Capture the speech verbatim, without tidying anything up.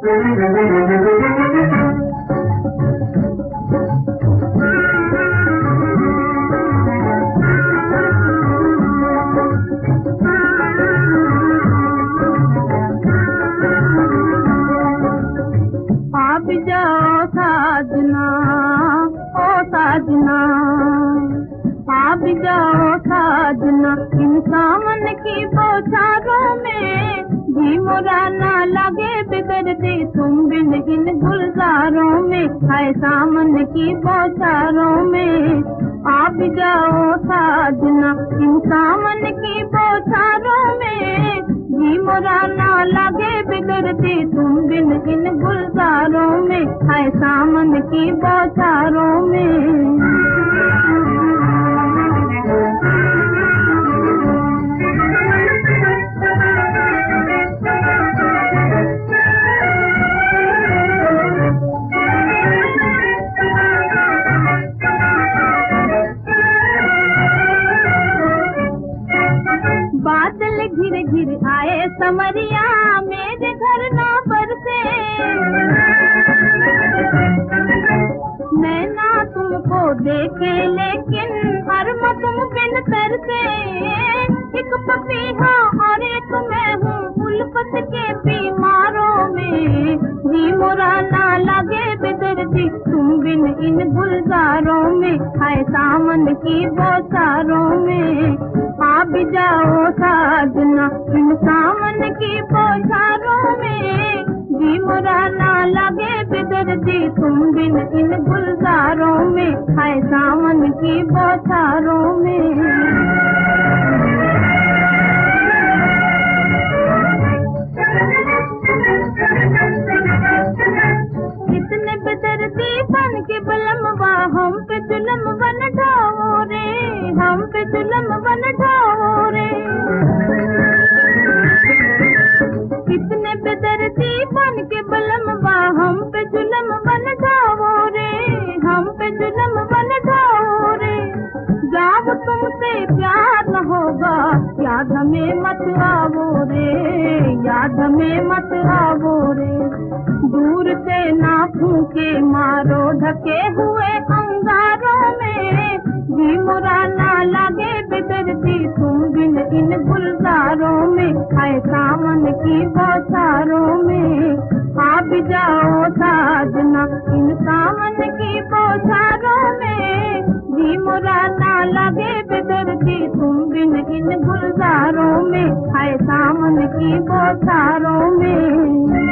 आप जाओ साजना, ओ साजना, आप जाओ साजना, इन सावन की बौछारों में जी मोरा ना लगे बिगड़ती तुम बिन इन गुलजारों में, हाय सावन की बौछारों में। आप जाओ साजना, इन सावन की बौछारों में जी मोरा ना लगे बिगड़ती तुम बिन इन गुलजारों में, हाय सावन की बौछारों में। बादल घिर घिर आए समरिया मेरे घर ना बरसे, नैना तुमको देखे लेकिन हरम तुम बिन तरसे। एक पपीहा और एक मैं हूँ उल्फत के बीमारों में, जी मोरा ना लगे बिदरती तुम बिन इन गुलजारों में, हाय सावन की बौछारों में। आप जाओ साजना, इन सावन की बौछारों में जी मोरा ना लगे बिदरती तुम बिन इन गुलजारों में, हाय सावन की बौछारों में। इतने बेदर्दी बन के बलमवा हम पे जुल्म बन ढाओ रे, हम पे जुल्म बन ढाओ रे। इतने बेदर्दी बन के बलमवा हम पे जुल्म बन ढाओ रे, हम पे जुल्म बन ढाओ रे। जब तुमसे प्यार न होगा याद हमें मत आवो रे, याद हमें मत आवो रे। दूर से ना फूके मारो ढके हुए अंगारों में, जी मोरा ना लगे बिगड़ती तुम बिन इन गुलजारों में, हाय सावन की बौछारों में। आप जाओ साजना, इन सावन की बौछारों में जी मोरा ना लगे बिगड़ती तुम बिन इन गुलजारों में, हाय सावन की बौछारों में।